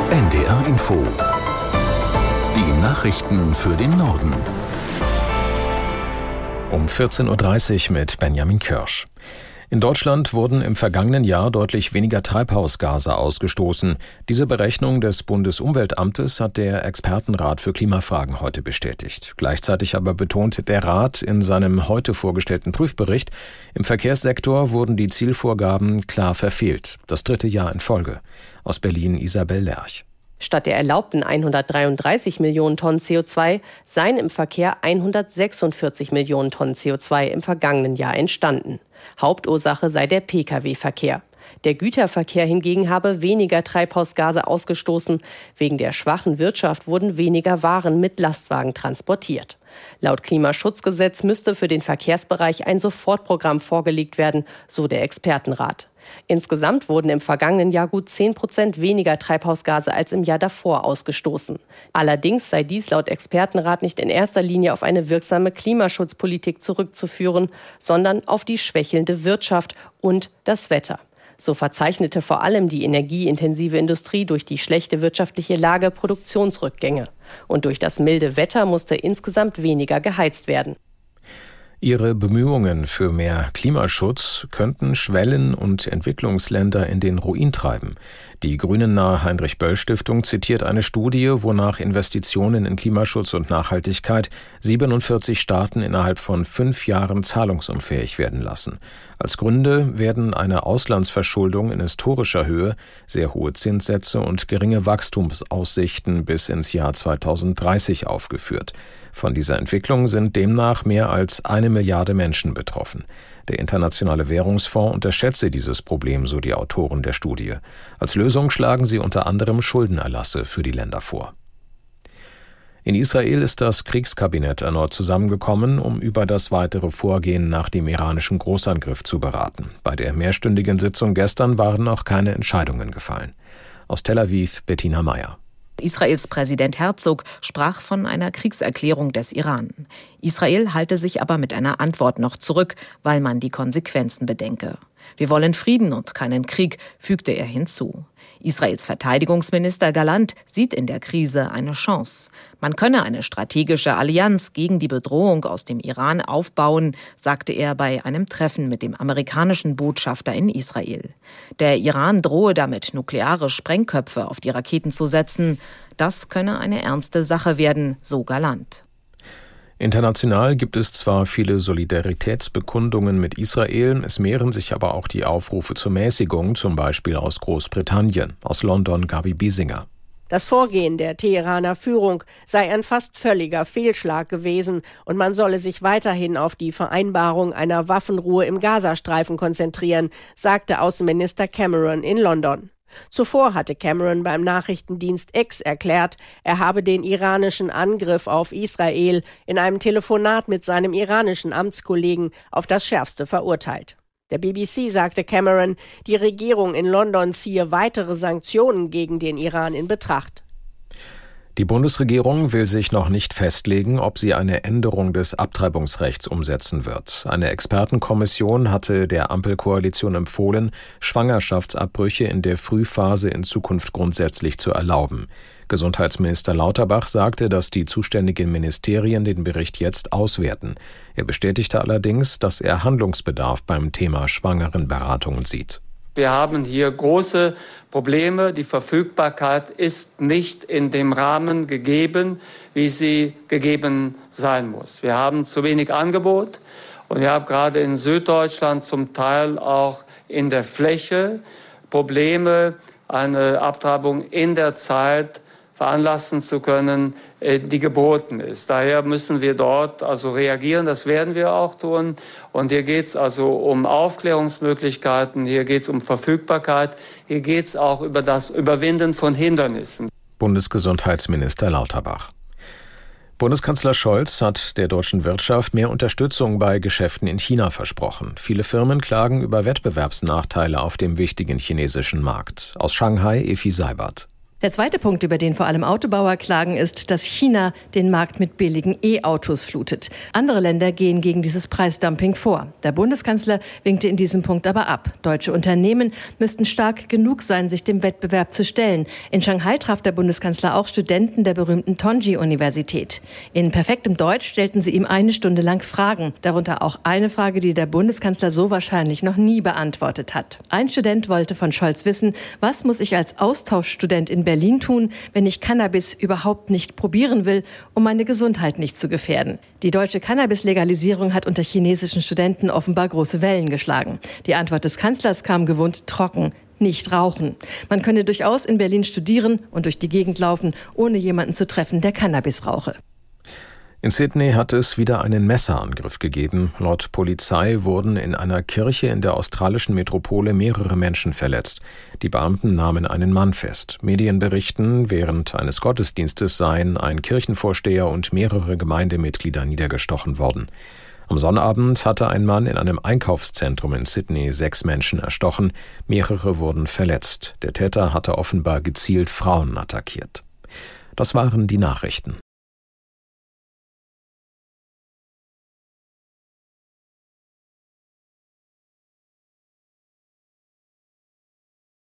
NDR Info. Die Nachrichten für den Norden. Um 14.30 Uhr mit Benjamin Kirsch. In Deutschland wurden im vergangenen Jahr deutlich weniger Treibhausgase ausgestoßen. Diese Berechnung des Bundesumweltamtes hat der Expertenrat für Klimafragen heute bestätigt. Gleichzeitig aber betont der Rat in seinem heute vorgestellten Prüfbericht, im Verkehrssektor wurden die Zielvorgaben klar verfehlt. Das 3. Jahr in Folge. Aus Berlin Isabel Lerch. Statt der erlaubten 133 Millionen Tonnen CO2 seien im Verkehr 146 Millionen Tonnen CO2 im vergangenen Jahr entstanden. Hauptursache sei der Pkw-Verkehr. Der Güterverkehr hingegen habe weniger Treibhausgase ausgestoßen. Wegen der schwachen Wirtschaft wurden weniger Waren mit Lastwagen transportiert. Laut Klimaschutzgesetz müsste für den Verkehrsbereich ein Sofortprogramm vorgelegt werden, so der Expertenrat. Insgesamt wurden im vergangenen Jahr gut 10% weniger Treibhausgase als im Jahr davor ausgestoßen. Allerdings sei dies laut Expertenrat nicht in erster Linie auf eine wirksame Klimaschutzpolitik zurückzuführen, sondern auf die schwächelnde Wirtschaft und das Wetter. So verzeichnete vor allem die energieintensive Industrie durch die schlechte wirtschaftliche Lage Produktionsrückgänge. Und durch das milde Wetter musste insgesamt weniger geheizt werden. Ihre Bemühungen für mehr Klimaschutz könnten Schwellen- und Entwicklungsländer in den Ruin treiben. Die grünennahe Heinrich-Böll-Stiftung zitiert eine Studie, wonach Investitionen in Klimaschutz und Nachhaltigkeit 47 Staaten innerhalb von 5 Jahren zahlungsunfähig werden lassen. Als Gründe werden eine Auslandsverschuldung in historischer Höhe, sehr hohe Zinssätze und geringe Wachstumsaussichten bis ins Jahr 2030 aufgeführt. Von dieser Entwicklung sind demnach mehr als 1 Milliarde Menschen betroffen. Der Internationale Währungsfonds unterschätze dieses Problem, so die Autoren der Studie. Als Lösung schlagen sie unter anderem Schuldenerlasse für die Länder vor. In Israel ist das Kriegskabinett erneut zusammengekommen, um über das weitere Vorgehen nach dem iranischen Großangriff zu beraten. Bei der mehrstündigen Sitzung gestern waren noch keine Entscheidungen gefallen. Aus Tel Aviv Bettina Meyer. Israels Präsident Herzog sprach von einer Kriegserklärung des Iran. Israel halte sich aber mit einer Antwort noch zurück, weil man die Konsequenzen bedenke. Wir wollen Frieden und keinen Krieg, fügte er hinzu. Israels Verteidigungsminister Gallant sieht in der Krise eine Chance. Man könne eine strategische Allianz gegen die Bedrohung aus dem Iran aufbauen, sagte er bei einem Treffen mit dem amerikanischen Botschafter in Israel. Der Iran drohe damit, nukleare Sprengköpfe auf die Raketen zu setzen. Das könne eine ernste Sache werden, so Gallant. International gibt es zwar viele Solidaritätsbekundungen mit Israel, es mehren sich aber auch die Aufrufe zur Mäßigung, zum Beispiel aus Großbritannien. Aus London Gabi Biesinger. Das Vorgehen der Teheraner Führung sei ein fast völliger Fehlschlag gewesen und man solle sich weiterhin auf die Vereinbarung einer Waffenruhe im Gazastreifen konzentrieren, sagte Außenminister Cameron in London. Zuvor hatte Cameron beim Nachrichtendienst X erklärt, er habe den iranischen Angriff auf Israel in einem Telefonat mit seinem iranischen Amtskollegen auf das Schärfste verurteilt. Der BBC sagte Cameron, die Regierung in London ziehe weitere Sanktionen gegen den Iran in Betracht. Die Bundesregierung will sich noch nicht festlegen, ob sie eine Änderung des Abtreibungsrechts umsetzen wird. Eine Expertenkommission hatte der Ampelkoalition empfohlen, Schwangerschaftsabbrüche in der Frühphase in Zukunft grundsätzlich zu erlauben. Gesundheitsminister Lauterbach sagte, dass die zuständigen Ministerien den Bericht jetzt auswerten. Er bestätigte allerdings, dass er Handlungsbedarf beim Thema Schwangerenberatungen sieht. Wir haben hier große Probleme. Die Verfügbarkeit ist nicht in dem Rahmen gegeben, wie sie gegeben sein muss. Wir haben zu wenig Angebot und wir haben gerade in Süddeutschland zum Teil auch in der Fläche Probleme, eine Abtreibung in der Zeit veranlassen zu können, die geboten ist. Daher müssen wir dort also reagieren, das werden wir auch tun. Und hier geht es also um Aufklärungsmöglichkeiten, hier geht es um Verfügbarkeit, hier geht es auch über das Überwinden von Hindernissen. Bundesgesundheitsminister Lauterbach. Bundeskanzler Scholz hat der deutschen Wirtschaft mehr Unterstützung bei Geschäften in China versprochen. Viele Firmen klagen über Wettbewerbsnachteile auf dem wichtigen chinesischen Markt. Aus Shanghai Effi Seibert. Der zweite Punkt, über den vor allem Autobauer klagen, ist, dass China den Markt mit billigen E-Autos flutet. Andere Länder gehen gegen dieses Preisdumping vor. Der Bundeskanzler winkte in diesem Punkt aber ab. Deutsche Unternehmen müssten stark genug sein, sich dem Wettbewerb zu stellen. In Shanghai traf der Bundeskanzler auch Studenten der berühmten Tongji-Universität. In perfektem Deutsch stellten sie ihm 1 Stunde lang Fragen. Darunter auch eine Frage, die der Bundeskanzler so wahrscheinlich noch nie beantwortet hat. Ein Student wollte von Scholz wissen, was muss ich als Austauschstudent in Berlin tun, wenn ich Cannabis überhaupt nicht probieren will, um meine Gesundheit nicht zu gefährden. Die deutsche Cannabis-Legalisierung hat unter chinesischen Studenten offenbar große Wellen geschlagen. Die Antwort des Kanzlers kam gewohnt trocken: nicht rauchen. Man könne durchaus in Berlin studieren und durch die Gegend laufen, ohne jemanden zu treffen, der Cannabis rauche. In Sydney hat es wieder einen Messerangriff gegeben. Laut Polizei wurden in einer Kirche in der australischen Metropole mehrere Menschen verletzt. Die Beamten nahmen einen Mann fest. Medien berichten, während eines Gottesdienstes seien ein Kirchenvorsteher und mehrere Gemeindemitglieder niedergestochen worden. Am Sonnabend hatte ein Mann in einem Einkaufszentrum in Sydney 6 Menschen erstochen. Mehrere wurden verletzt. Der Täter hatte offenbar gezielt Frauen attackiert. Das waren die Nachrichten.